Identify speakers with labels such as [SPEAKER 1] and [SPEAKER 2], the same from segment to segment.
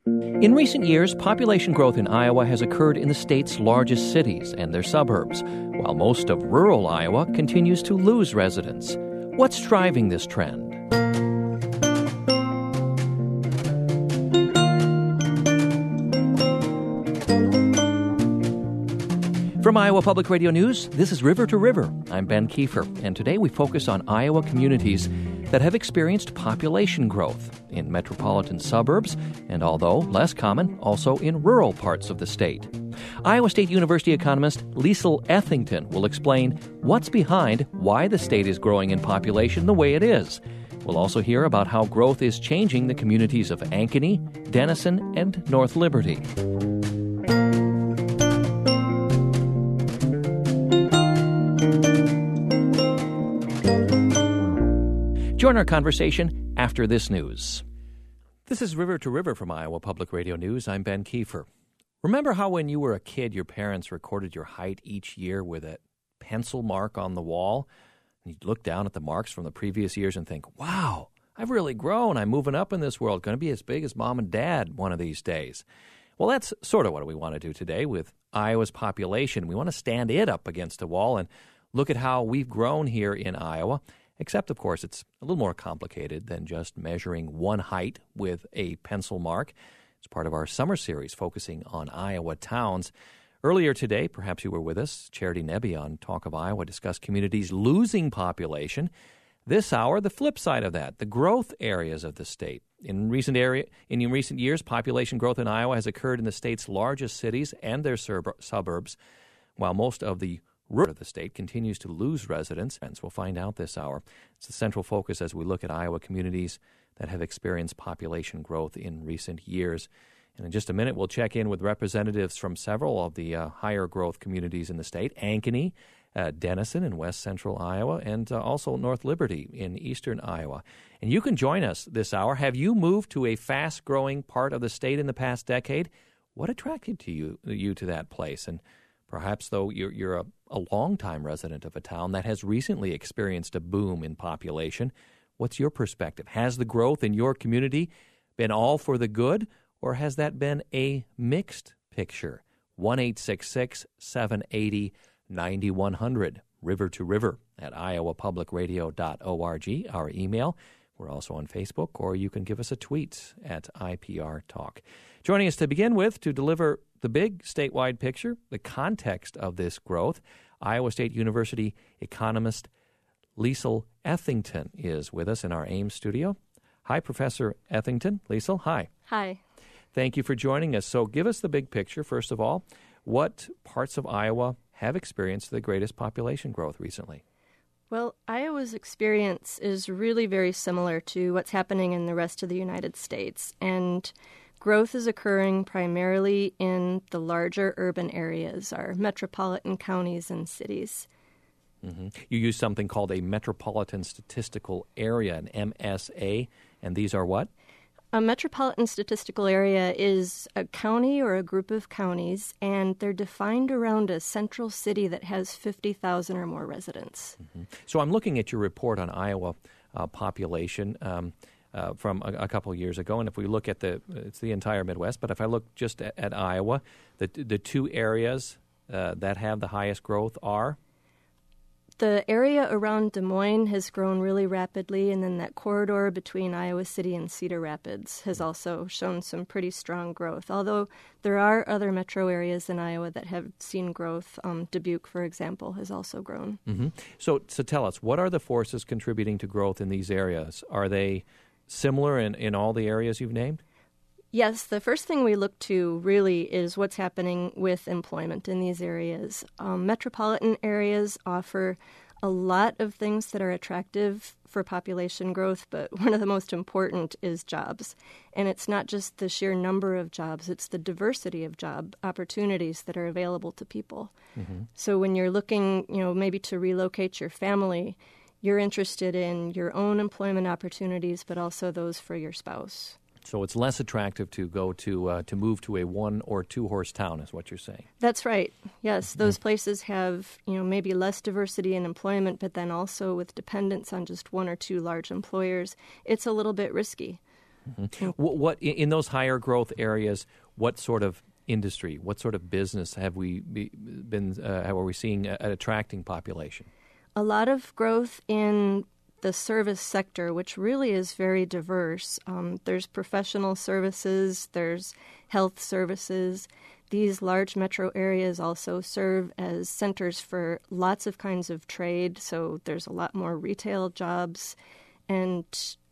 [SPEAKER 1] In recent years, population growth in Iowa has occurred in the state's largest cities and their suburbs, while most of rural Iowa continues to lose residents. What's driving this trend? From Iowa Public Radio News, this is River to River. I'm Ben Kiefer, and today we focus on Iowa communities that have experienced population growth in metropolitan suburbs and, although less common, also in rural parts of the state. Iowa State University economist Liesl Ethington will explain what's behind why the state is growing in population the way it is. We'll also hear about how growth is changing the communities of Ankeny, Denison, and North Liberty. Join our conversation after this news. This is River to River from Iowa Public Radio News. I'm Ben Kiefer. Remember how when you were a kid, your parents recorded your height each year with a pencil mark on the wall? And you'd look down at the marks from the previous years and think, wow, I've really grown. I'm moving up in this world. Going to be as big as mom and dad one of these days. Well, that's sort of what we want to do today with Iowa's population. We want to stand it up against a wall and look at how we've grown here in Iowa. Except, of course, it's a little more complicated than just measuring one height with a pencil mark. It's part of our summer series focusing on Iowa towns. Earlier today, perhaps you were with us, Charity Nebbe on Talk of Iowa discussed communities losing population. This hour, the flip side of that, the growth areas of the state. In recent years, population growth in Iowa has occurred in the state's largest cities and their suburbs, while most of the rural of the state continues to lose residents. We'll find out this hour. It's the central focus as we look at Iowa communities that have experienced population growth in recent years. And in just a minute, we'll check in with representatives from several of the higher growth communities in the state, Ankeny, Denison in west central Iowa, and also North Liberty in eastern Iowa. And you can join us this hour. Have you moved to a fast-growing part of the state in the past decade? What attracted you to that place? And perhaps, though, you're a longtime resident of a town that has recently experienced a boom in population. What's your perspective? Has the growth in your community been all for the good, or has that been a mixed picture? 1-866-780-9100. River to River at iowapublicradio.org, our email. We're also on Facebook, or you can give us a tweet at IPR Talk. Joining us to begin with to deliver the big statewide picture, the context of this growth, Iowa State University economist Liesl Ethington is with us in our Ames studio. Hi, Professor Ethington. Liesl, hi.
[SPEAKER 2] Hi.
[SPEAKER 1] Thank you for joining us. So give us the big picture, first of all. What parts of Iowa have experienced the greatest population growth recently?
[SPEAKER 2] Well, Iowa's experience is really very similar to what's happening in the rest of the United States, and growth is occurring primarily in the larger urban areas, our metropolitan counties and cities.
[SPEAKER 1] Mm-hmm. You use something called a Metropolitan Statistical Area, an MSA, and these are what?
[SPEAKER 2] A metropolitan statistical area is a county or a group of counties, and they're defined around a central city that has 50,000 or more residents.
[SPEAKER 1] Mm-hmm. So I'm looking at your report on Iowa population from a couple of years ago, and if we look at it's the entire Midwest, but if I look just at Iowa, the two areas that have the highest growth are?
[SPEAKER 2] The area around Des Moines has grown really rapidly, and then that corridor between Iowa City and Cedar Rapids has also shown some pretty strong growth, although there are other metro areas in Iowa that have seen growth. Dubuque, for example, has also grown.
[SPEAKER 1] Mm-hmm. So tell us, what are the forces contributing to growth in these areas? Are they similar in all the areas you've named?
[SPEAKER 2] Yes, the first thing we look to really is what's happening with employment in these areas. Metropolitan areas offer a lot of things that are attractive for population growth, but one of the most important is jobs. And it's not just the sheer number of jobs, it's the diversity of job opportunities that are available to people. Mm-hmm. So when you're looking, maybe to relocate your family, you're interested in your own employment opportunities, but also those for your spouse.
[SPEAKER 1] So it's less attractive to go to move to a 1 or 2 horse town, is what you're saying.
[SPEAKER 2] That's right. Yes, those places have maybe less diversity in employment, but then also with dependence on just 1 or 2 large employers, it's a little bit risky.
[SPEAKER 1] Mm-hmm. What in those higher growth areas? What sort of industry? What sort of business have we been? How are we seeing attracting population?
[SPEAKER 2] A lot of growth in the service sector, which really is very diverse. There's professional services, there's health services. These large metro areas also serve as centers for lots of kinds of trade, so there's a lot more retail jobs. And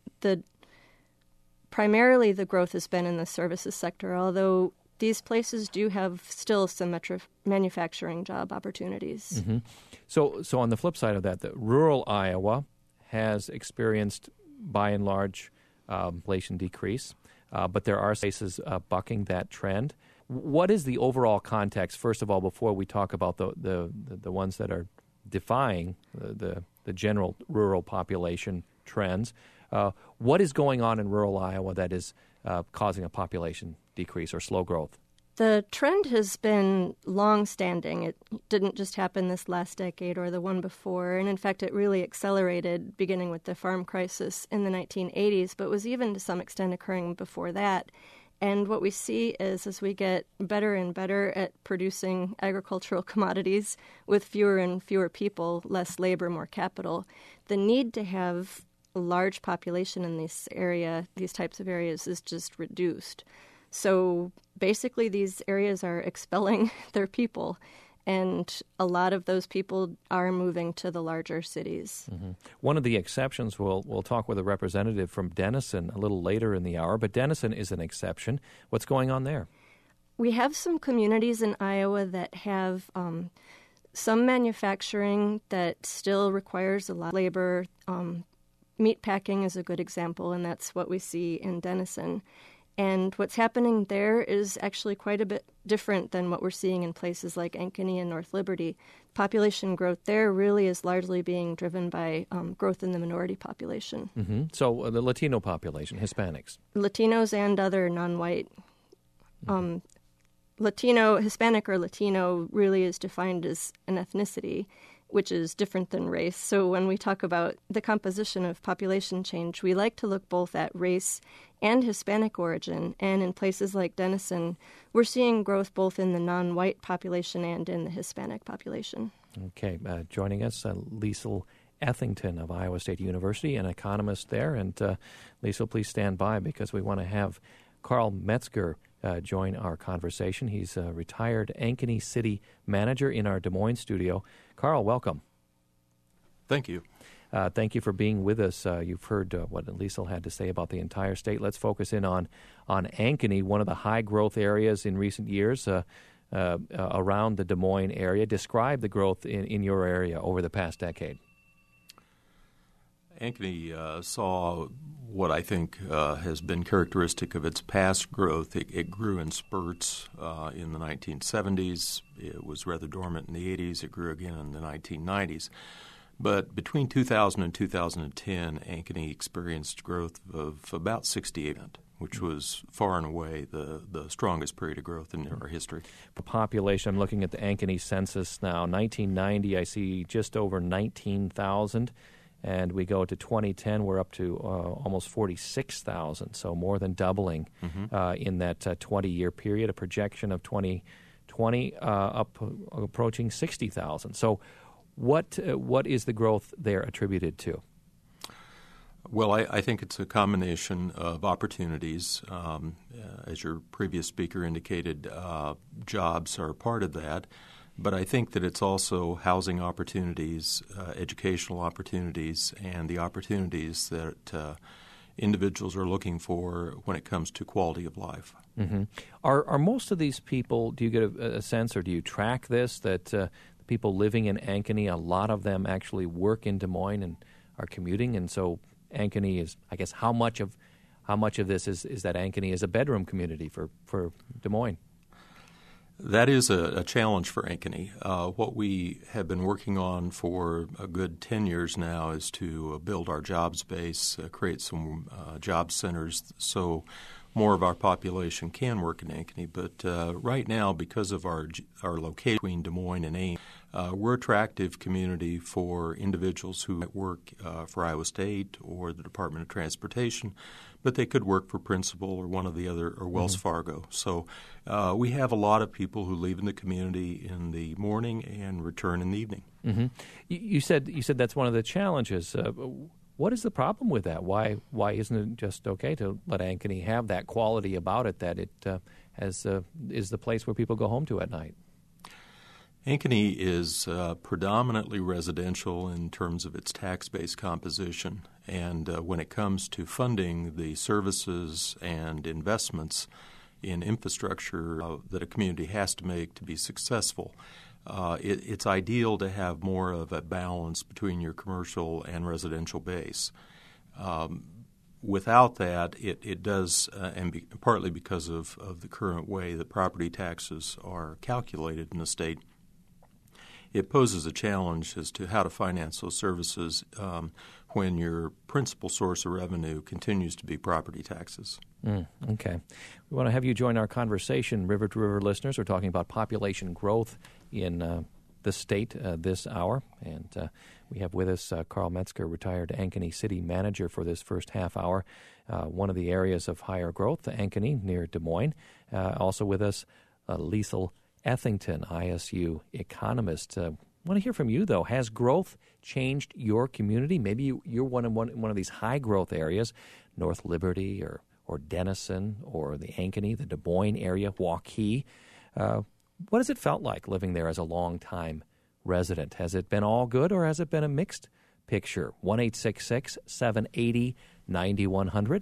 [SPEAKER 2] primarily the growth has been in the services sector, although these places do have still some manufacturing job opportunities.
[SPEAKER 1] Mm-hmm. So on the flip side of that, the rural Iowa has experienced, by and large, inflation decrease, but there are places bucking that trend. What is the overall context, first of all, before we talk about the ones that are defying the general rural population trends? What is going on in rural Iowa that is causing a population decrease or slow growth?
[SPEAKER 2] The trend has been long-standing. It didn't just happen this last decade or the one before, and in fact it really accelerated beginning with the farm crisis in the 1980s, but was even to some extent occurring before that. And what we see is as we get better and better at producing agricultural commodities with fewer and fewer people, less labor, more capital, the need to have a large population in these types of areas is just reduced. So basically these areas are expelling their people, and a lot of those people are moving to the larger cities.
[SPEAKER 1] Mm-hmm. One of the exceptions, we'll talk with a representative from Denison a little later in the hour, but Denison is an exception. What's going on there?
[SPEAKER 2] We have some communities in Iowa that have some manufacturing that still requires a lot of labor. Meat packing is a good example, and that's what we see in Denison. And what's happening there is actually quite a bit different than what we're seeing in places like Ankeny and North Liberty. Population growth there really is largely being driven by growth in the minority population.
[SPEAKER 1] Mm-hmm. So the Latino population, Hispanics.
[SPEAKER 2] Latinos and other non-white. Hispanic or Latino really is defined as an ethnicity, which is different than race. So when we talk about the composition of population change, we like to look both at race and Hispanic origin. And in places like Denison, we're seeing growth both in the non-white population and in the Hispanic population. Okay.
[SPEAKER 1] Joining us, Liesl Ethington of Iowa State University, an economist there. And Liesl, please stand by because we want to have Carl Metzger join our conversation. He's a retired Ankeny City manager in our Des Moines studio. Carl, welcome.
[SPEAKER 3] Thank you.
[SPEAKER 1] Thank you for being with us. You've heard what Liesl had to say about the entire state. Let's focus in on Ankeny, one of the high-growth areas in recent years around the Des Moines area. Describe the growth in your area over the past decade.
[SPEAKER 3] Ankeny saw what I think has been characteristic of its past growth. It grew in spurts in the 1970s. It was rather dormant in the 80s. It grew again in the 1990s. But between 2000 and 2010, Ankeny experienced growth of about 68%, which was far and away the strongest period of growth in our history.
[SPEAKER 1] Population, I'm looking at the Ankeny census now. 1990, I see just over 19,000. And we go to 2010, we're up to almost 46,000, so more than doubling in that 20-year period, a projection of 2020 up approaching 60,000. So what is the growth there attributed to?
[SPEAKER 3] Well, I think it's a combination of opportunities. As your previous speaker indicated, jobs are part of that. But I think that it's also housing opportunities, educational opportunities, and the opportunities that individuals are looking for when it comes to quality of life.
[SPEAKER 1] Mm-hmm. Are most of these people, do you get a sense or do you track this, that the people living in Ankeny, a lot of them actually work in Des Moines and are commuting, and so Ankeny is, I guess, how much of this is that Ankeny is a bedroom community for Des Moines?
[SPEAKER 3] That is a challenge for Ankeny. What we have been working on for a good 10 years now is to build our jobs base, create some job centers. So more of our population can work in Ankeny. But right now, because of our location between Des Moines and Ames, we're an attractive community for individuals who might work for Iowa State or the Department of Transportation, but they could work for Principal or one of the other, or Wells Fargo. So we have a lot of people who leave in the community in the morning and return in the evening.
[SPEAKER 1] Mm-hmm. You said that's one of the challenges. What is the problem with that? Why isn't it just okay to let Ankeny have that quality about it that it is the place where people go home to at night?
[SPEAKER 3] Ankeny is predominantly residential in terms of its tax base composition, and when it comes to funding the services and investments in infrastructure that a community has to make to be successful, it's ideal to have more of a balance between your commercial and residential base. Without that, it does, partly because of the current way that property taxes are calculated in the state, it poses a challenge as to how to finance those services when your principal source of revenue continues to be property taxes.
[SPEAKER 1] Okay. We want to have you join our conversation, River to River listeners. We're talking about population growth in the state this hour. And we have with us Carl Metzger, retired Ankeny City Manager, for this first half hour. One of the areas of higher growth, Ankeny, near Des Moines. Also with us, Liesl Ethington, ISU economist. I want to hear from you, though. Has growth changed your community? Maybe you're one of these high-growth areas, North Liberty or Denison or the Ankeny, the Des Moines area, Waukee. What has it felt like living there as a long-time resident? Has it been all good, or has it been a mixed picture? 1-866-780-9100,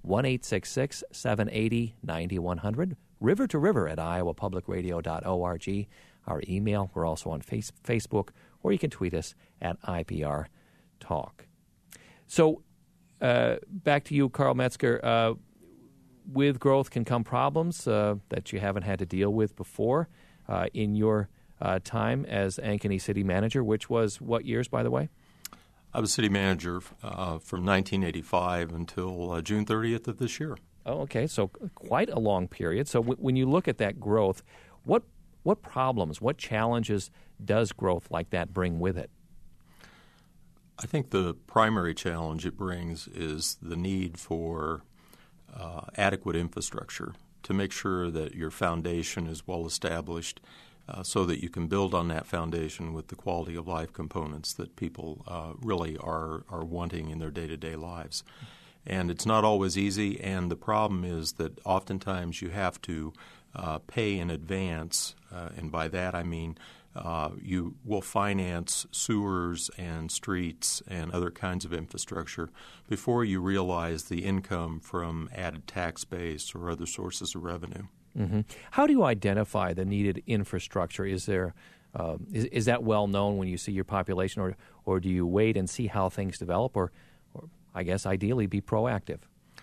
[SPEAKER 1] 1-866-780-9100, River to River at iowapublicradio.org. Our email. We're also on Facebook, or you can tweet us at IPR Talk. So back to you, Carl Metzger. With growth can come problems that you haven't had to deal with before in your time as Ankeny City Manager, which was what years, by the way?
[SPEAKER 3] I was city manager from 1985 until June 30th of this year.
[SPEAKER 1] Oh, okay. So quite a long period. So when you look at that growth, what problems, what challenges does growth like that bring with it?
[SPEAKER 3] I think the primary challenge it brings is the need for adequate infrastructure to make sure that your foundation is well established so that you can build on that foundation with the quality of life components that people really are wanting in their day-to-day lives. And it's not always easy, and the problem is that oftentimes you have to pay in advance, and by that I mean you will finance sewers and streets and other kinds of infrastructure before you realize the income from added tax base or other sources of revenue.
[SPEAKER 1] Mm-hmm. How do you identify the needed infrastructure? Is there is that well known when you see your population, or do you wait and see how things develop, or I guess ideally be proactive?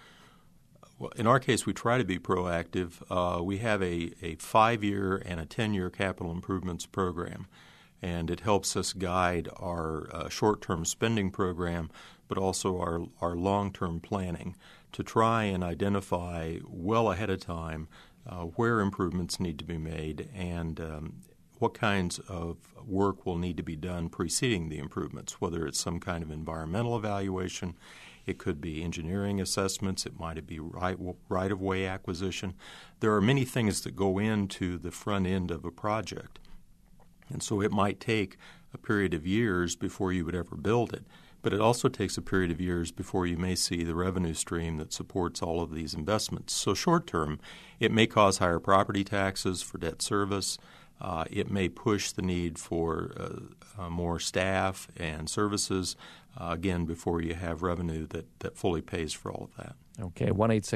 [SPEAKER 3] Well, in our case, we try to be proactive. We have a 5-year and a 10-year capital improvements program, and it helps us guide our short-term spending program, but also our long-term planning to try and identify well ahead of time where improvements need to be made and what kinds of work will need to be done preceding the improvements, whether it's some kind of environmental evaluation, it could be engineering assessments, it might be right-of-way acquisition. There are many things that go into the front end of a project, and so it might take a period of years before you would ever build it. But it also takes a period of years before you may see the revenue stream that supports all of these investments. So short term, it may cause higher property taxes for debt service. It may push the need for more staff and services, again, before you have revenue that fully pays for all of that.
[SPEAKER 1] Okay,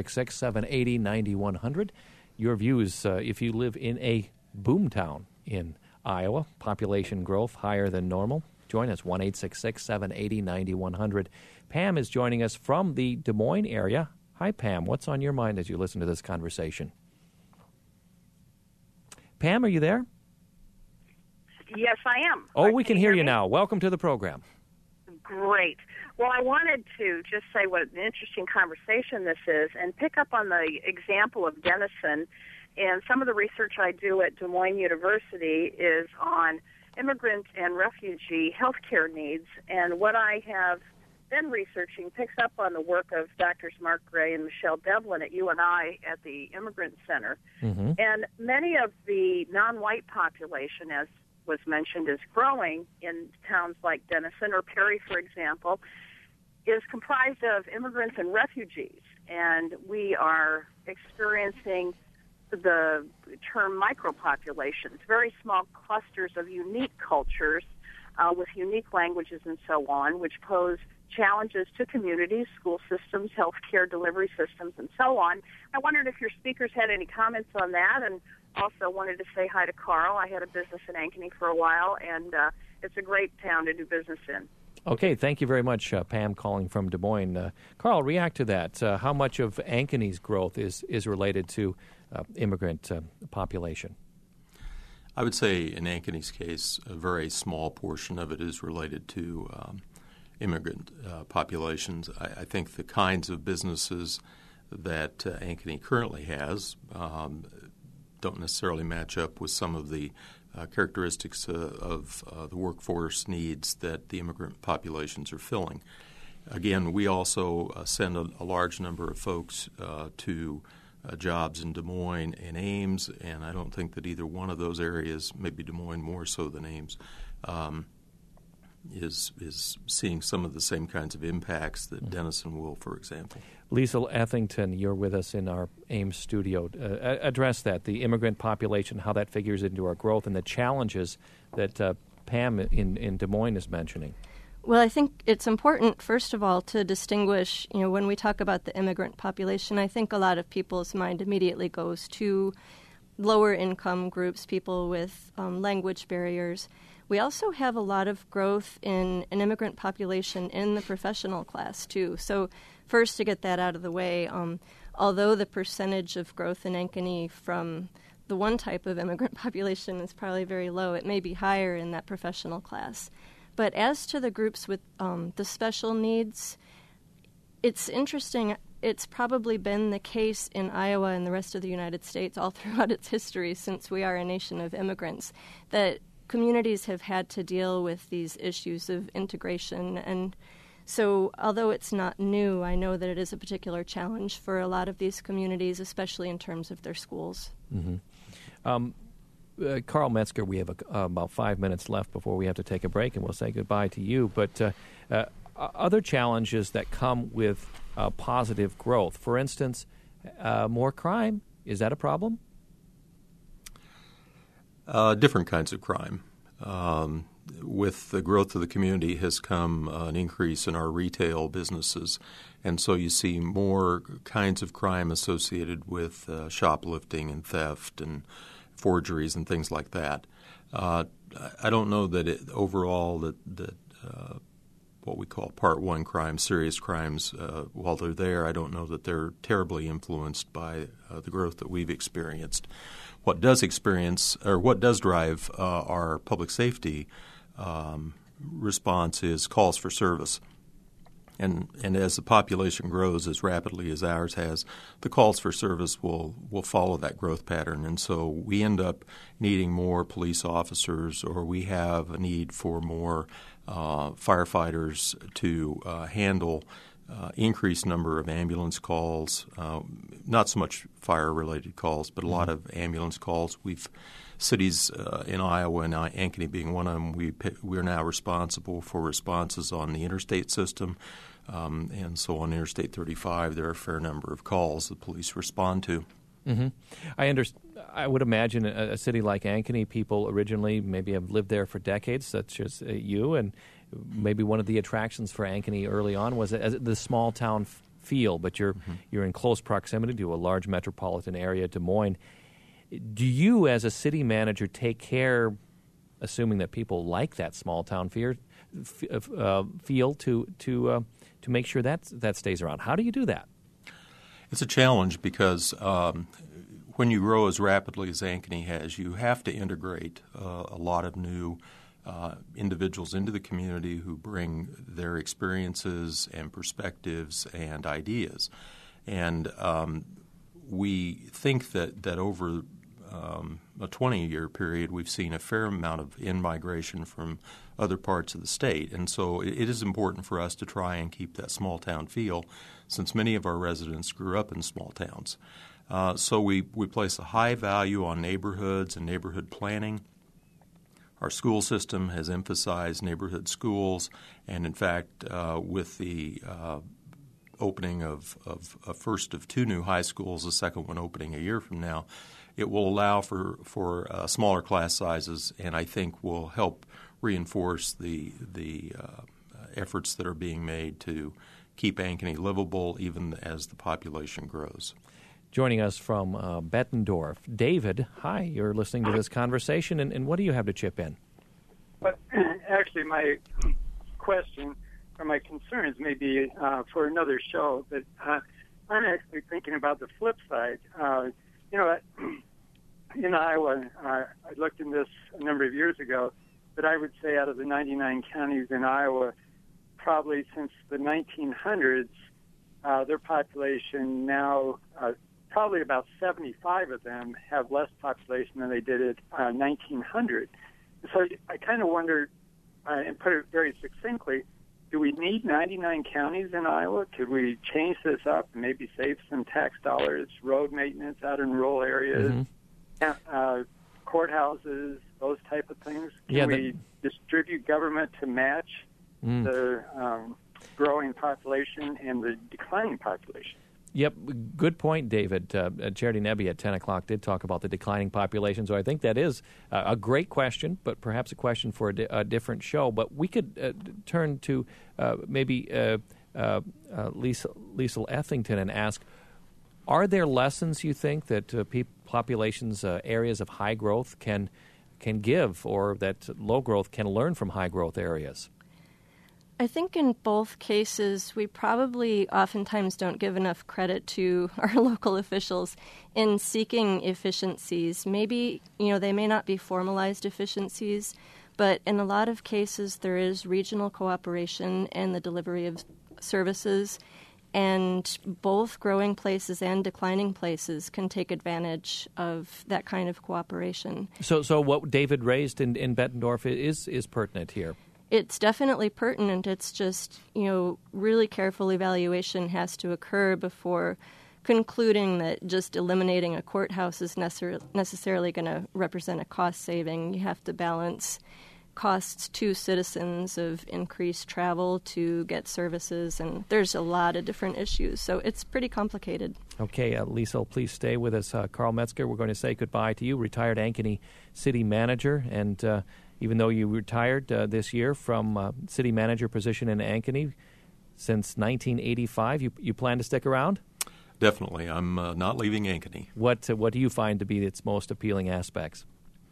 [SPEAKER 1] 1-866-780-9100. Your views, if you live in a boomtown in Iowa, population growth higher than normal, join us, 1-866-780-9100. Pam is joining us from the Des Moines area. Hi, Pam. What's on your mind as you listen to this conversation? Pam, are you there?
[SPEAKER 4] Yes, I am.
[SPEAKER 1] Oh, we can hear you now. Welcome to the program.
[SPEAKER 4] Great. Well, I wanted to just say what an interesting conversation this is and pick up on the example of Denison. And some of the research I do at Des Moines University is on immigrant and refugee healthcare needs. And what I have been researching picks up on the work of Drs. Mark Gray and Michelle Devlin at UNI at the Immigrant Center.
[SPEAKER 1] Mm-hmm.
[SPEAKER 4] And many of the non-white population, as was mentioned, is growing in towns like Denison or Perry, for example, is comprised of immigrants and refugees. And we are experiencing the term micropopulations, very small clusters of unique cultures with unique languages and so on, which pose challenges to communities, school systems, healthcare delivery systems, and so on. I wondered if your speakers had any comments on that, and also wanted to say hi to Carl. I had a business in Ankeny for a while, and it's a great town to do business in.
[SPEAKER 1] Okay, thank you very much, Pam, calling from Des Moines. Carl, react to that. How much of Ankeny's growth is related to immigrant population?
[SPEAKER 3] I would say in Ankeny's case, a very small portion of it is related to immigrant populations. I think the kinds of businesses that Ankeny currently has don't necessarily match up with some of the characteristics of the workforce needs that the immigrant populations are filling. Again, we also send a large number of folks to jobs in Des Moines and Ames, and I don't think that either one of those areas, maybe Des Moines more so than Ames, is seeing some of the same kinds of impacts that Denison will, for example.
[SPEAKER 1] Lisa Ethington, you're with us in our Ames studio. Address that, the immigrant population, how that figures into our growth, and the challenges that Pam in Des Moines is mentioning.
[SPEAKER 2] Well, I think it's important, first of all, to distinguish, when we talk about the immigrant population, I think a lot of people's mind immediately goes to lower income groups, people with language barriers. We also have a lot of growth in an immigrant population in the professional class, too. So first, to get that out of the way, although the percentage of growth in Ankeny from the one type of immigrant population is probably very low, it may be higher in that professional class. But as to the groups with the special needs, it's interesting. It's probably been the case in Iowa and the rest of the United States all throughout its history since we are a nation of immigrants that communities have had to deal with these issues of integration. And so although it's not new, I know that it is a particular challenge for a lot of these communities, especially in terms of their schools.
[SPEAKER 1] Mm-hmm. Carl Metzger, we have about 5 minutes left before we have to take a break, and we'll say goodbye to you. But other challenges that come with positive growth, for instance, more crime, is that a problem?
[SPEAKER 3] Different kinds of crime. With the growth of the community has come an increase in our retail businesses, and so you see more kinds of crime associated with shoplifting and theft and forgeries and things like that. I don't know that overall that what we call Part 1 crimes, serious crimes, while they're there, I don't know that they're terribly influenced by the growth that we've experienced. What does drive our public safety response is calls for service. And as the population grows as rapidly as ours has, the calls for service will follow that growth pattern. And so we end up needing more police officers, or we have a need for more firefighters to handle increased number of ambulance calls, not so much fire-related calls, but a lot of ambulance calls. Cities in Iowa and Ankeny being one of them, we're now responsible for responses on the interstate system. And so on Interstate 35, there are a fair number of calls the police respond to.
[SPEAKER 1] Mm-hmm. I would imagine a city like Ankeny, people originally maybe have lived there for decades, such as you, and maybe one of the attractions for Ankeny early on was the small town feel, but you're in close proximity to a large metropolitan area, Des Moines. Do you, as a city manager, take care, assuming that people like that small town feel, to make sure that stays around? How do you do that?
[SPEAKER 3] It's a challenge because when you grow as rapidly as Ankeny has, you have to integrate a lot of new individuals into the community who bring their experiences and perspectives and ideas. And we think that over a 20-year period, we've seen a fair amount of in-migration from other parts of the state. And so it is important for us to try and keep that small-town feel, since many of our residents grew up in small towns. So we place a high value on neighborhoods and neighborhood planning. Our school system has emphasized neighborhood schools, and in fact, with the opening of a first of 2 new high schools, the second one opening a year from now, it will allow for smaller class sizes, and I think will help reinforce the efforts that are being made to keep Ankeny livable even as the population grows.
[SPEAKER 1] Joining us from Bettendorf, David, hi, you're listening to this conversation, and what do you have to chip in?
[SPEAKER 5] But actually, my question or my concerns may be for another show, but I'm actually thinking about the flip side. In Iowa, I looked in this a number of years ago, but I would say out of the 99 counties in Iowa, probably since the 1900s, their population now, probably about 75 of them have less population than they did at 1900. So I kind of wonder, and put it very succinctly, do we need 99 counties in Iowa? Could we change this up and maybe save some tax dollars, road maintenance out in rural areas, courthouses, those type of things? Can we distribute government to match the growing population and the declining population?
[SPEAKER 1] Yep, good point, David. Charity Nebby at 10 o'clock did talk about the declining population, so I think that is a great question, but perhaps a question for a different show. But we could turn to maybe Liesl Ethington and ask, are there lessons you think that populations, areas of high growth can give, or that low growth can learn from high growth areas?
[SPEAKER 2] I think in both cases, we probably oftentimes don't give enough credit to our local officials in seeking efficiencies. Maybe, they may not be formalized efficiencies, but in a lot of cases there is regional cooperation and the delivery of services, and both growing places and declining places can take advantage of that kind of cooperation.
[SPEAKER 1] So what David raised in Bettendorf is pertinent here.
[SPEAKER 2] It's definitely pertinent. It's just, really careful evaluation has to occur before concluding that just eliminating a courthouse is necessarily going to represent a cost saving. You have to balance costs to citizens of increased travel to get services, and there's a lot of different issues. So it's pretty complicated. Okay,
[SPEAKER 1] Liesl, please stay with us. Carl Metzger, we're going to say goodbye to you, retired Ankeny city manager, and even though you retired this year from city manager position in Ankeny since 1985, you plan to stick around?
[SPEAKER 3] Definitely. I'm not leaving Ankeny.
[SPEAKER 1] What do you find to be its most appealing aspects?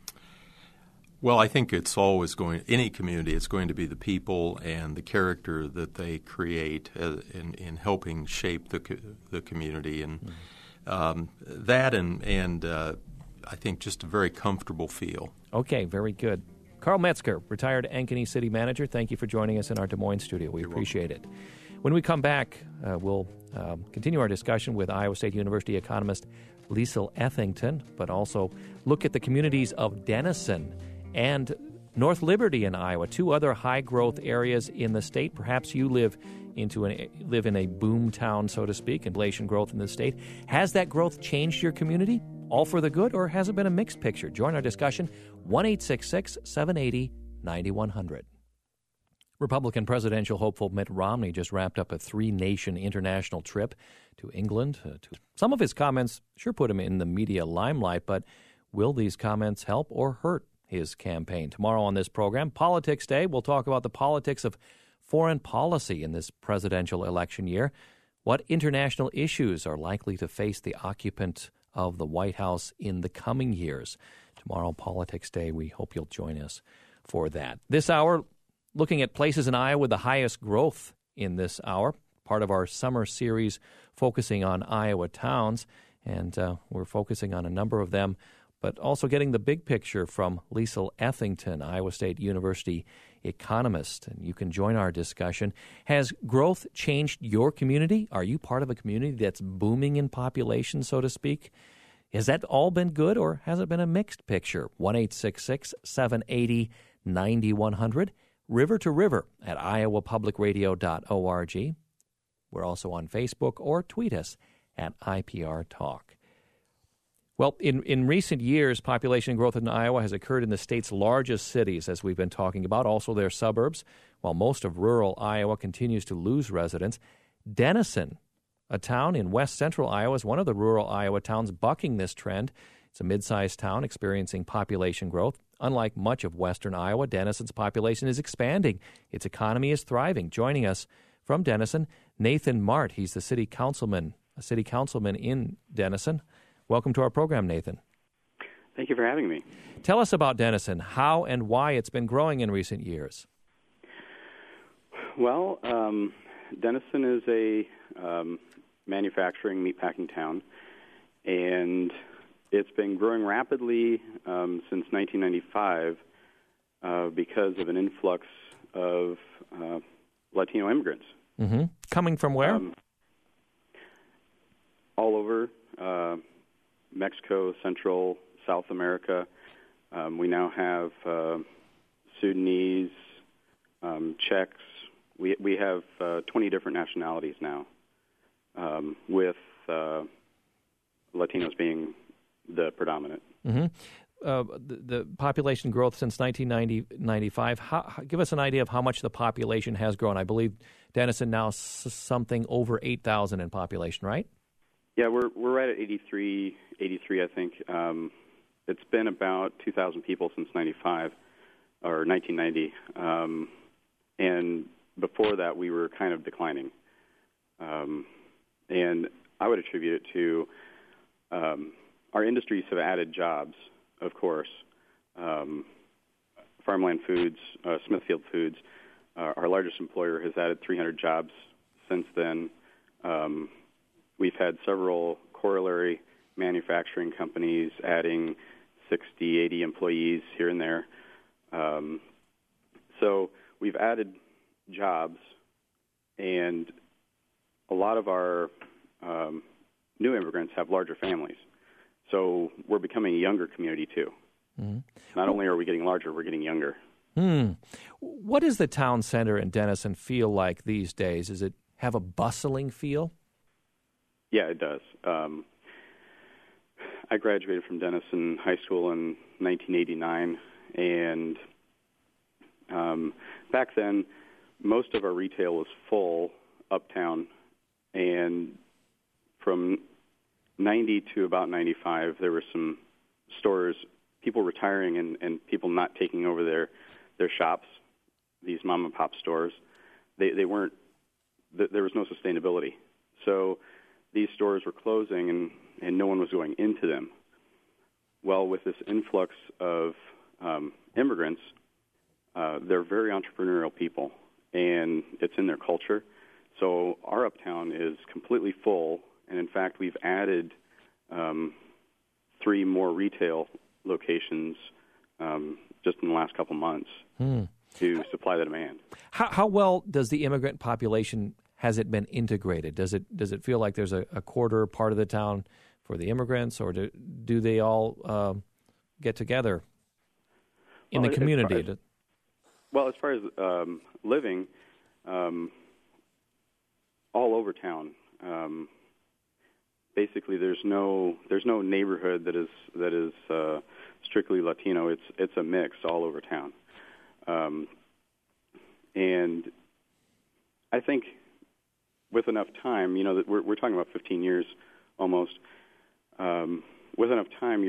[SPEAKER 3] Well, I think it's always any community, it's going to be the people and the character that they create in helping shape the community. And that and I think just a very comfortable feel. Okay, very good. Carl Metzger, retired Ankeny City Manager, thank you for joining us in our Des Moines studio. We appreciate it. When we come back, we'll continue our discussion with Iowa State University economist Liesl Ethington, but also look at the communities of Denison and North Liberty in Iowa, two other high-growth areas in the state. Perhaps you live in a boom town, so to speak, inflation growth in the state. Has that growth changed your community? All for the good, or has it been a mixed picture? Join our discussion, 1-866-780-9100. Republican presidential hopeful Mitt Romney just wrapped up a 3-nation international trip to England. Some of his comments sure put him in the media limelight, but will these comments help or hurt his campaign? Tomorrow on this program, Politics Day, we'll talk about the politics of foreign policy in this presidential election year. What international issues are likely to face the occupant of the White House in the coming years? Tomorrow, Politics Day, we hope you'll join us for that. This hour, looking at places in Iowa with the highest growth in this hour, part of our summer series focusing on Iowa towns, and we're focusing on a number of them.
[SPEAKER 1] but also getting the big picture from Liesl Ethington, Iowa State University economist. And you can join our discussion. Has growth changed your community? Are you part of a community that's booming in population, so to speak? Has that all been good, or has it been a mixed picture? 1-866-780-9100. River to River at iowapublicradio.org. We're also on Facebook, or tweet us at IPR Talk. Well, in recent years, population growth in Iowa has occurred in the state's largest cities, as we've been talking about, also their suburbs, while most of rural Iowa continues to lose residents. Denison, a town in west central Iowa, is one of the rural Iowa towns bucking this trend. It's a mid-sized town experiencing population growth. Unlike much of western Iowa, Denison's population is expanding. Its economy is thriving. Joining us from Denison, Nathan Mart. He's a city councilman in Denison. Welcome to our program, Nathan.
[SPEAKER 6] Thank you for having me.
[SPEAKER 1] Tell us about Denison, how and why it's been growing in recent years.
[SPEAKER 6] Well, Denison is a manufacturing meatpacking town, and it's been growing rapidly since 1995 because of an influx of Latino immigrants.
[SPEAKER 1] Mm-hmm. Coming from where?
[SPEAKER 6] All over Mexico, Central, South America. We now have Sudanese, Czechs. We have 20 different nationalities now, with Latinos being the predominant.
[SPEAKER 1] Mm-hmm. The population growth since 1995, give us an idea of how much the population has grown. I believe Denison now something over 8,000 in population, right?
[SPEAKER 6] Yeah, we're right at 83, I think. It's been about 2,000 people since 95 or 1990, and before that we were kind of declining. And I would attribute it to our industries have added jobs, of course. Farmland Foods, Smithfield Foods, our largest employer, has added 300 jobs since then. We've had several corollary manufacturing companies adding 60, 80 employees here and there. So we've added jobs, and a lot of our new immigrants have larger families. So we're becoming a younger community, too. Mm-hmm. Not only are we getting larger, we're getting younger.
[SPEAKER 1] What does the town center in Denison feel like these days? Does it have a bustling feel?
[SPEAKER 6] Yeah, it does. I graduated from Denison High School in 1989, and back then, most of our retail was full uptown, and from 90 to about 95, there were some stores, people retiring and people not taking over their shops, these mom-and-pop stores. They weren't, there was no sustainability. So these stores were closing and no one was going into them. Well, with this influx of immigrants, they're very entrepreneurial people, and it's in their culture. So our uptown is completely full, and in fact, we've added 3 more retail locations just in the last couple months to supply the demand.
[SPEAKER 1] How well does the immigrant population, has it been integrated? Does it feel like there's a quarter part of the town for the immigrants, or do they all get together in the community?
[SPEAKER 6] As far as living, all over town. Basically, there's no neighborhood that is strictly Latino. It's a mix all over town, and I think with enough time, that we're talking about 15 years almost. With enough time,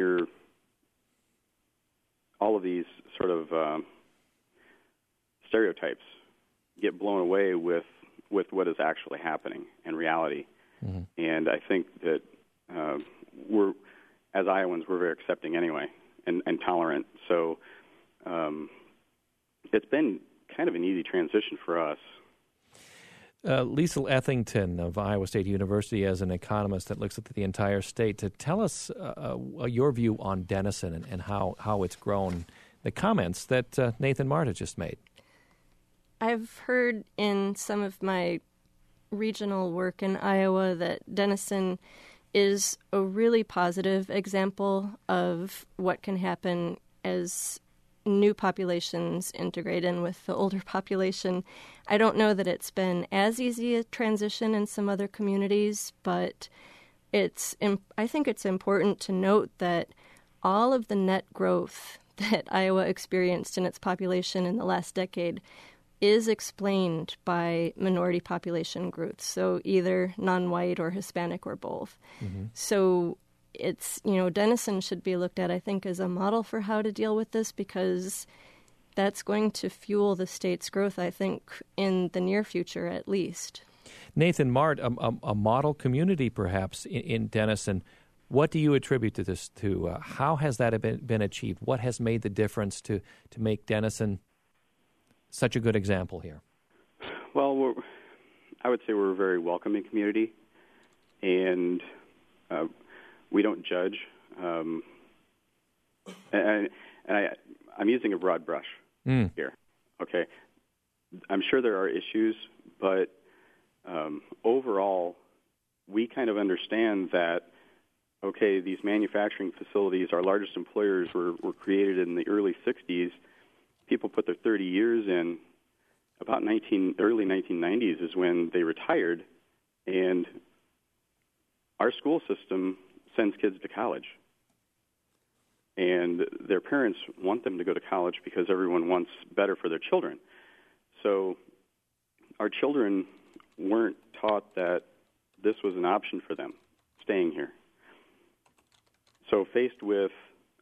[SPEAKER 6] all of these sort of stereotypes get blown away with what is actually happening in reality. Mm-hmm. And I think that as Iowans, we're very accepting anyway and tolerant. So it's been kind of an easy transition for us.
[SPEAKER 1] Liesl Ethington of Iowa State University, as an economist that looks at the entire state, to tell us your view on Denison and how it's grown, the comments that Nathan Marta just made.
[SPEAKER 2] I've heard in some of my regional work in Iowa that Denison is a really positive example of what can happen as new populations integrate in with the older population. I don't know that it's been as easy a transition in some other communities, but I think it's important to note that all of the net growth that Iowa experienced in its population in the last decade is explained by minority population groups, so either non-white or Hispanic or both. Mm-hmm. So it's, Denison should be looked at, I think, as a model for how to deal with this, because that's going to fuel the state's growth, I think, in the near future at least.
[SPEAKER 1] Nathan Mart, a model community perhaps in Denison. What do you attribute to this to? How has that been achieved? What has made the difference to make Denison such a good example here?
[SPEAKER 6] Well, I would say we're a very welcoming community, and we don't judge. And I'm using a broad brush here. Okay, I'm sure there are issues, but overall, we kind of understand that. Okay, these manufacturing facilities, our largest employers, were created in the early '60s. People put their 30 years in. About early 1990s is when they retired, and our school system sends kids to college. And their parents want them to go to college because everyone wants better for their children. So our children weren't taught that this was an option for them, staying here. So faced with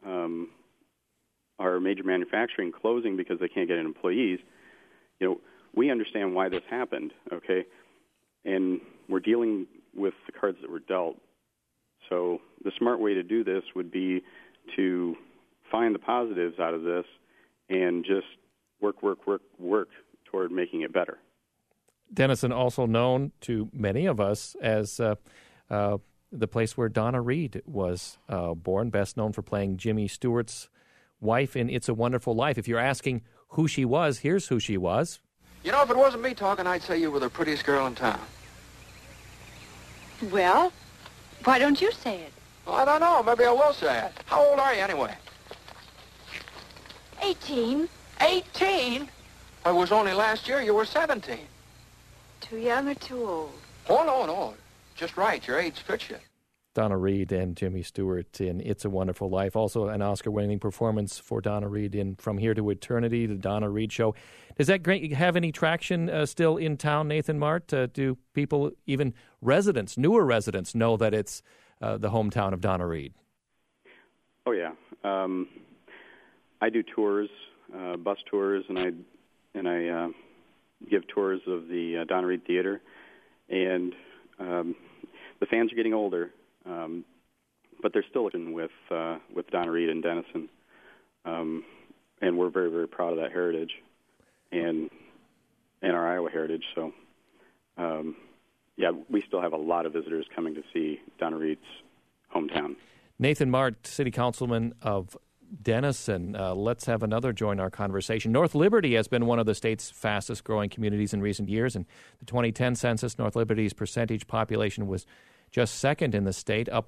[SPEAKER 6] our major manufacturing closing because they can't get employees, we understand why this happened, okay? And we're dealing with the cards that were dealt. So the smart way to do this would be to find the positives out of this and just work toward making it better.
[SPEAKER 1] Denison, also known to many of us as the place where Donna Reed was born, best known for playing Jimmy Stewart's wife in It's a Wonderful Life. If you're asking who she was, here's who she was.
[SPEAKER 7] If it wasn't me talking, I'd say you were the prettiest girl in town.
[SPEAKER 8] Well, why don't you say it?
[SPEAKER 7] Well, I don't know. Maybe I will say it. How old are you anyway?
[SPEAKER 8] 18.
[SPEAKER 7] 18? It was only last year you were 17.
[SPEAKER 8] Too young or too old?
[SPEAKER 7] Oh, no. Just right. Your age fits you.
[SPEAKER 1] Donna Reed and Jimmy Stewart in It's a Wonderful Life. Also an Oscar-winning performance for Donna Reed in From Here to Eternity, the Donna Reed Show. Does that have any traction still in town, Nathan Mart? Do people, even residents, newer residents, know that it's the hometown of Donna Reed?
[SPEAKER 6] Oh, yeah. I do tours, bus tours, and I give tours of the Donna Reed Theater. And the fans are getting older. But they're still looking with Donna Reed and Denison, and we're very, very proud of that heritage and our Iowa heritage. So, we still have a lot of visitors coming to see Donna Reed's hometown.
[SPEAKER 1] Nathan Mart, City Councilman of Denison. Let's have another join our conversation. North Liberty has been one of the state's fastest-growing communities in recent years. In the 2010 census, North Liberty's percentage population was just second in the state, up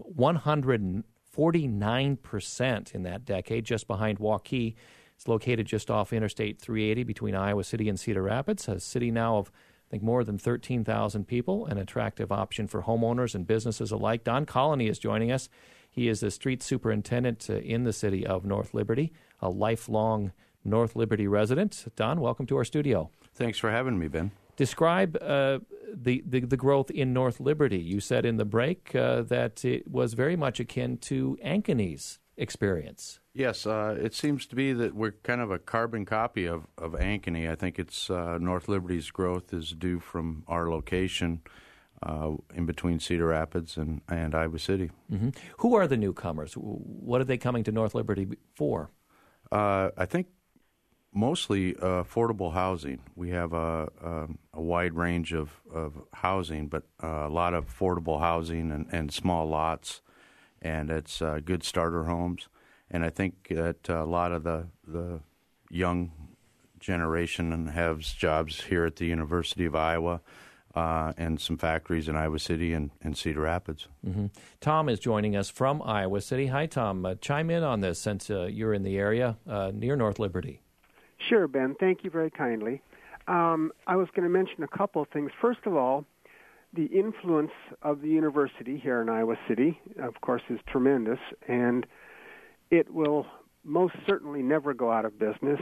[SPEAKER 1] 149% in that decade, just behind Waukee. It's located just off Interstate 380 between Iowa City and Cedar Rapids, a city now of, I think, more than 13,000 people, an attractive option for homeowners and businesses alike. Don Colony is joining us. He is the street superintendent in the city of North Liberty, a lifelong North Liberty resident. Don, welcome to our studio.
[SPEAKER 9] Thanks for having me, Ben.
[SPEAKER 1] Describe the growth in North Liberty. You said in the break that it was very much akin to Ankeny's experience.
[SPEAKER 9] Yes, it seems to be that we're kind of a carbon copy of Ankeny. I think it's North Liberty's growth is due from our location in between Cedar Rapids and Iowa City.
[SPEAKER 1] Mm-hmm. Who are the newcomers? What are they coming to North Liberty for?
[SPEAKER 9] I think mostly affordable housing. We have a wide range of housing, but a lot of affordable housing and small lots, and it's good starter homes. And I think that a lot of the young generation has jobs here at the University of Iowa and some factories in Iowa City and Cedar Rapids.
[SPEAKER 1] Mm-hmm. Tom is joining us from Iowa City. Hi, Tom. Chime in on this since you're in the area near North Liberty.
[SPEAKER 10] Sure, Ben. Thank you very kindly. I was going to mention a couple of things. First of all, the influence of the university here in Iowa City, of course, is tremendous, and it will most certainly never go out of business,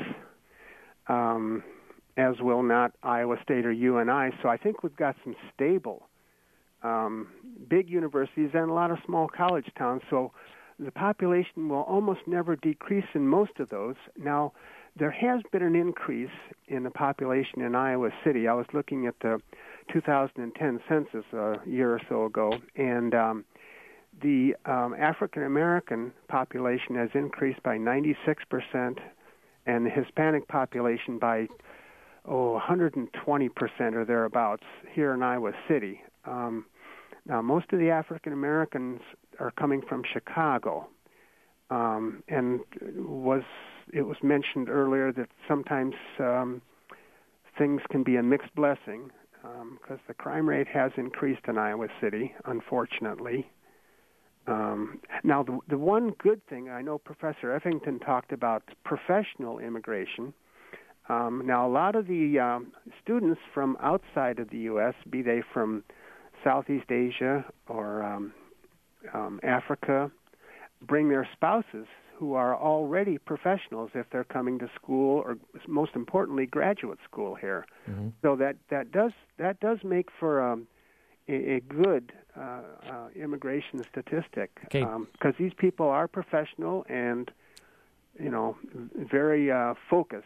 [SPEAKER 10] as will not Iowa State or UNI. So I think we've got some stable, big universities and a lot of small college towns. So the population will almost never decrease in most of those. Now, there has been an increase in the population in Iowa City. I was looking at the 2010 census a year or so ago, and the African-American population has increased by 96%, and the Hispanic population by 120% or thereabouts here in Iowa City. Now, most of the African-Americans are coming from Chicago, and it was mentioned earlier that sometimes things can be a mixed blessing because the crime rate has increased in Iowa City, unfortunately. Now, the one good thing, I know Professor Effington talked about professional immigration. Now, a lot of the students from outside of the U.S., be they from Southeast Asia or Africa, bring their spouses who are already professionals if they're coming to school, or most importantly, graduate school here. Mm-hmm. So that does make for a good immigration statistic, because these people are professional and very focused.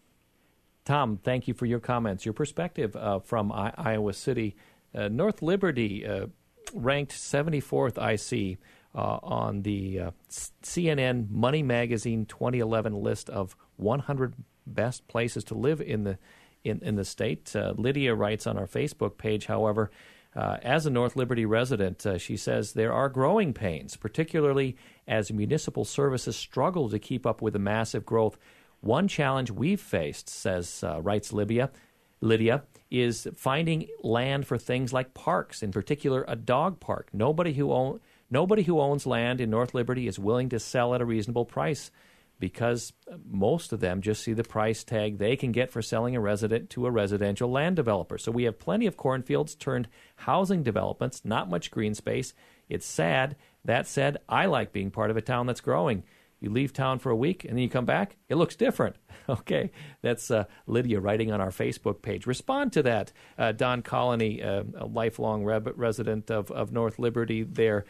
[SPEAKER 1] Tom, thank you for your comments. Your perspective from Iowa City. North Liberty ranked 74th, I see, on the CNN Money Magazine 2011 list of 100 best places to live in the state. Lydia writes on our Facebook page, however, as a North Liberty resident, she says there are growing pains, particularly as municipal services struggle to keep up with the massive growth. One challenge we've faced, writes Lydia, is finding land for things like parks, in particular a dog park. Nobody who owns land in North Liberty is willing to sell at a reasonable price because most of them just see the price tag they can get for selling a resident to a residential land developer. So we have plenty of cornfields turned housing developments, not much green space. It's sad. That said, I like being part of a town that's growing. You leave town for a week, and then you come back, it looks different. Okay, that's Lydia writing on our Facebook page. Respond to that. Don Colony, a lifelong resident of North Liberty there.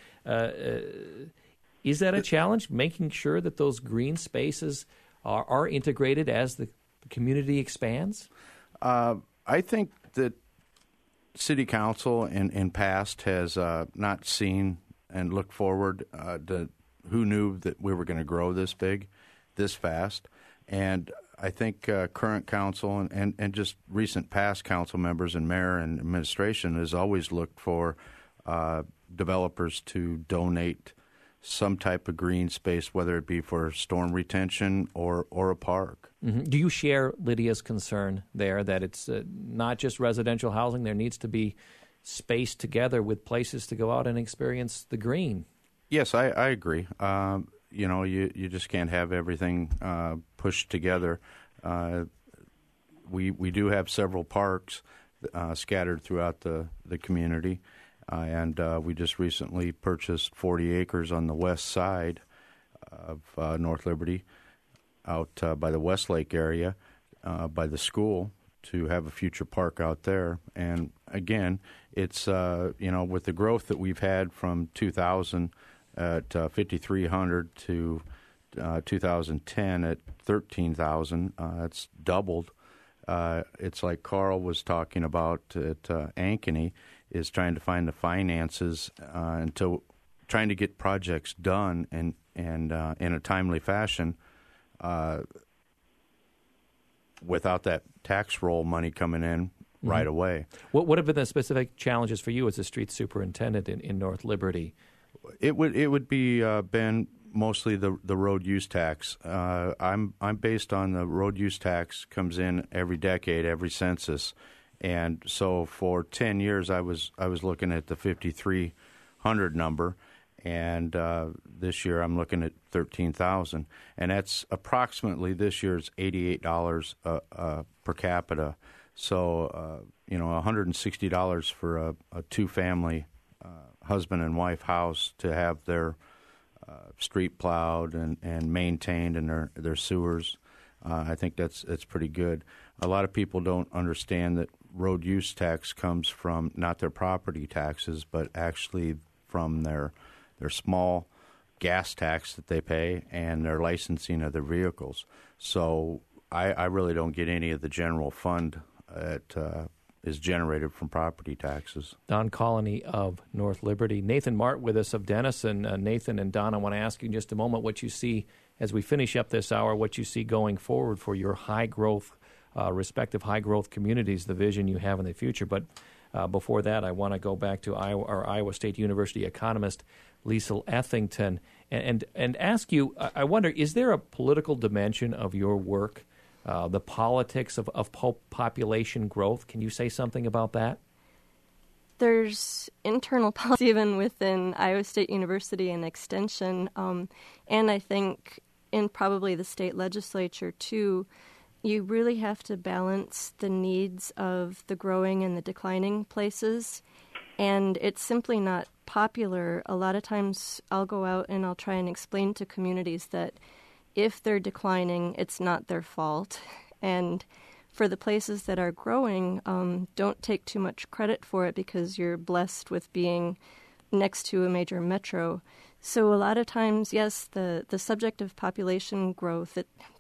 [SPEAKER 1] Is that a challenge, making sure that those green spaces are integrated as the community expands?
[SPEAKER 9] I think that City Council in past has not seen and looked forward to who knew that we were going to grow this big, this fast. And I think current council and just recent past council members and mayor and administration has always looked for developers to donate some type of green space, whether it be for storm retention or a park.
[SPEAKER 1] Mm-hmm. Do you share Lydia's concern there that it's not just residential housing? There needs to be space together with places to go out and experience the green.
[SPEAKER 9] Yes, I agree. You just can't have everything pushed together. We do have several parks scattered throughout the community, and we just recently purchased 40 acres on the west side of North Liberty, out by the Westlake area, by the school, to have a future park out there. And again, it's with the growth that we've had from 2000 at 5,300 to 2010 at 13,000. It's doubled. It's like Carl was talking about at Ankeny, is trying to find the finances until trying to get projects done and in a timely fashion. without that tax roll money coming in right away.
[SPEAKER 1] What have been the specific challenges for you as a street superintendent in North Liberty?
[SPEAKER 9] It would be Ben, mostly the road use tax. I'm based on the road use tax comes in every decade, every census, and so for 10 years I was looking at the 5,300 number, and this year I'm looking at 13,000, and that's approximately this year's $88 per capita. So $160 for a two-family husband and wife house to have their street plowed and maintained and their sewers. I think that's pretty good. A lot of people don't understand that road use tax comes from not their property taxes, but actually from their small gas tax that they pay and their licensing of their vehicles. So I really don't get any of the general fund that is generated from property taxes.
[SPEAKER 1] Don Colony of North Liberty. Nathan Mart with us of Denison. Nathan and Don, I want to ask you in just a moment what you see as we finish up this hour, what you see going forward for your high-growth, respective high-growth communities, the vision you have in the future. But before that, I want to go back to our Iowa State University economist, Liesl Ethington, and ask you, I wonder, is there a political dimension of your work, the politics of population growth? Can you say something about that?
[SPEAKER 2] There's internal policy even within Iowa State University and Extension, and I think in probably the state legislature too. You really have to balance the needs of the growing and the declining places, and it's simply not popular. A lot of times I'll go out and I'll try and explain to communities that if they're declining, it's not their fault. And for the places that are growing, don't take too much credit for it because you're blessed with being next to a major metro. So a lot of times, yes, the subject of population growth,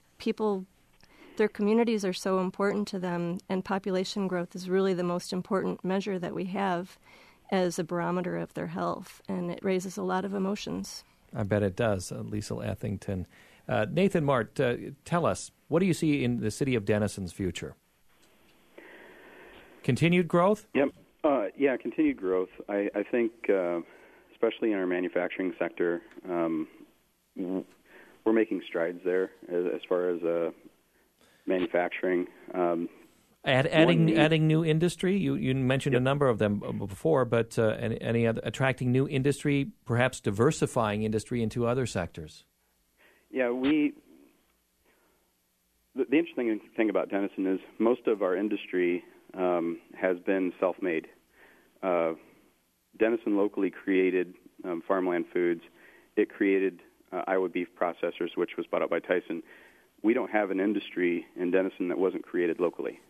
[SPEAKER 2] their communities are so important to them, and population growth is really the most important measure that we have as a barometer of their health, and it raises a lot of emotions.
[SPEAKER 1] I bet it does, Liesl Ethington. Nathan Mart, tell us, what do you see in the city of Denison's future? Continued growth?
[SPEAKER 6] Yep. Continued growth. I think, especially in our manufacturing sector, we're making strides there as far as manufacturing.
[SPEAKER 1] Adding new industry? You mentioned a number of them before, but any other, attracting new industry, perhaps diversifying industry into other sectors?
[SPEAKER 6] Yeah, the interesting thing about Denison is most of our industry has been self-made. Denison locally created Farmland Foods. It created Iowa Beef Processors, which was bought out by Tyson. We don't have an industry in Denison that wasn't created locally.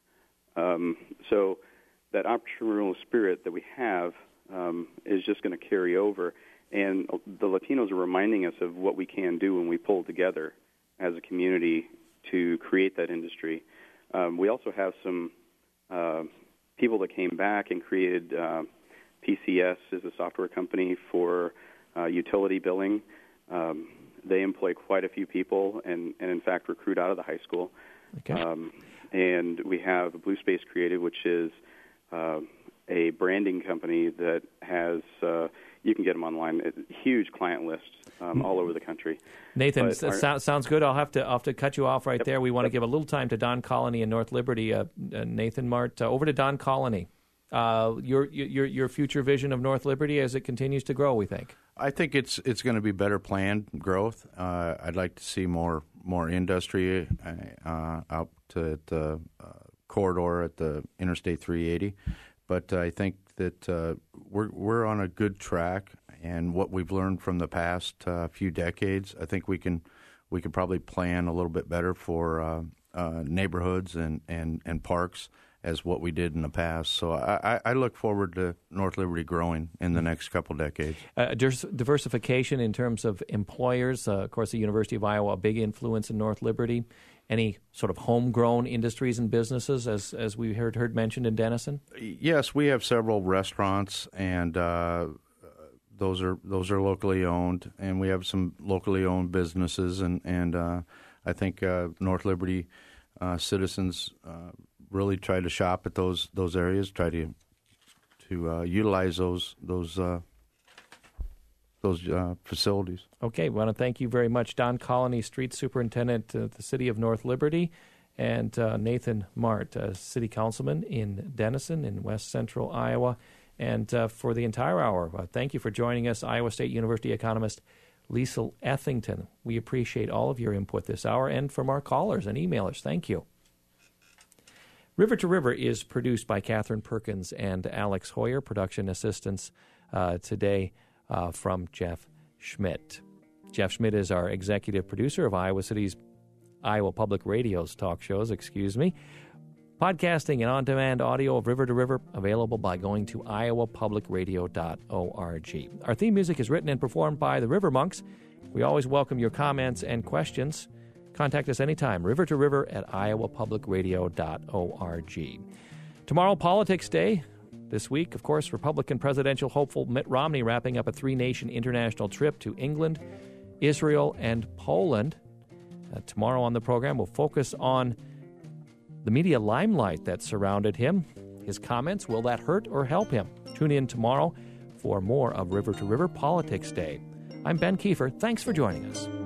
[SPEAKER 6] So that entrepreneurial spirit that we have is just going to carry over. And the Latinos are reminding us of what we can do when we pull together as a community to create that industry. We also have some people that came back and created PCS is a software company for utility billing. They employ quite a few people and in fact, recruit out of the high school.
[SPEAKER 1] Okay.
[SPEAKER 6] And we have Blue Space Creative, which is a branding company that has, you can get them online, huge client lists all over the country.
[SPEAKER 1] Nathan, sounds good. I'll have to cut you off right there. We want to give a little time to Don Colony in North Liberty. Nathan Mart, over to Don Colony. Your future vision of North Liberty as it continues to grow, we think.
[SPEAKER 9] I think it's going to be better planned growth. I'd like to see more industry out to the corridor at the Interstate 380. But I think that we're on a good track, and what we've learned from the past few decades, I think we can probably plan a little bit better for neighborhoods and parks as what we did in the past. So I look forward to North Liberty growing in the next couple decades.
[SPEAKER 1] Diversification in terms of employers, of course, the University of Iowa, a big influence in North Liberty. Any sort of homegrown industries and businesses, as we heard mentioned in Denison?
[SPEAKER 9] Yes, we have several restaurants, and those are locally owned, and we have some locally owned businesses, and I think North Liberty citizens really try to shop at those areas, try to utilize those facilities.
[SPEAKER 1] Okay, we want to thank you very much, Don Colony, Street Superintendent of the City of North Liberty, and Nathan Mart, City Councilman in Denison in west central Iowa. And for the entire hour, thank you for joining us, Iowa State University economist Liesl Ethington. We appreciate all of your input this hour, and from our callers and emailers, thank you. River to River is produced by Catherine Perkins and Alex Hoyer. Production assistance today from Jeff Schmidt. Jeff Schmidt is our executive producer of Iowa Public Radio's talk shows, Podcasting and on-demand audio of River to River available by going to iowapublicradio.org. Our theme music is written and performed by the River Monks. We always welcome your comments and questions. Contact us anytime, rivertoriver@iowapublicradio.org. Tomorrow, Politics Day. This week, of course, Republican presidential hopeful Mitt Romney wrapping up a 3-nation international trip to England, Israel, and Poland. Tomorrow on the program, we'll focus on the media limelight that surrounded him. His comments, will that hurt or help him? Tune in tomorrow for more of River to River Politics Day. I'm Ben Kiefer. Thanks for joining us.